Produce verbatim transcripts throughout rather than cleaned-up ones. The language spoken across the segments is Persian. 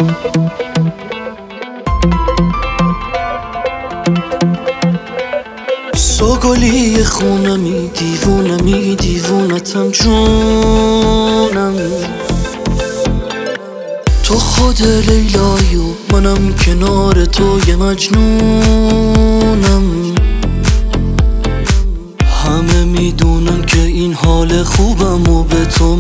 سوگلی خونمی، دیوونمی، دیوونتم جونم. تو خود لیلایی و منم کنار تو یه مجنونم. همه میدونن که این حال خوبم و به تو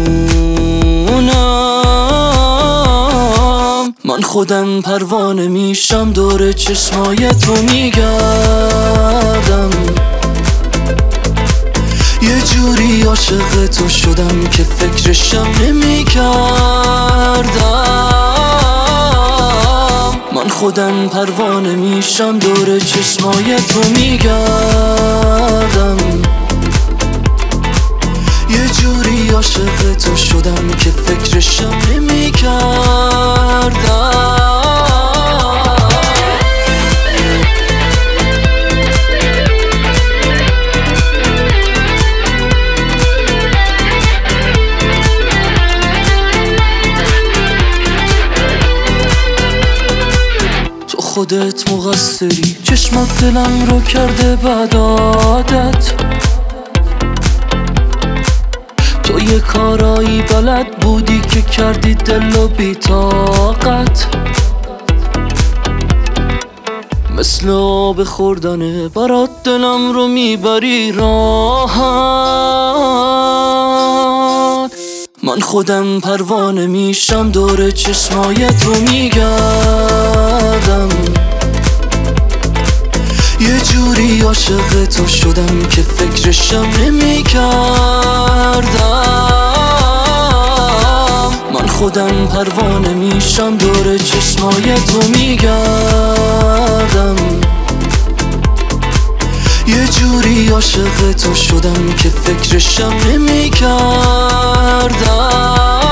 مدیونم. من خودم پروانه میشم دور چشمای تو میگردم. یه جوری عاشق تو شدم که فکرشم نمیکردم. من خودم پروانه میشم دور چشمای تو میگردم. یه جوری عاشق تو شدم که فکرشم نمیکردم. خودت مقصری، چشمات دلم رو کرده بد عادت. تو یه کارایی بلد بودی که کردی دل و بی طاقت. مثل آب خوردنه برات دلم رو میبری راحت. من خودم پروانه میشم دور چشمای تو میگردم. یه جوری عاشق تو شدم که فکرشم نمیکردم. من خودم پروانه میشم دور چشمای تو میگردم. یه جوری عاشق تو شدم که فکرشم نمیکردم.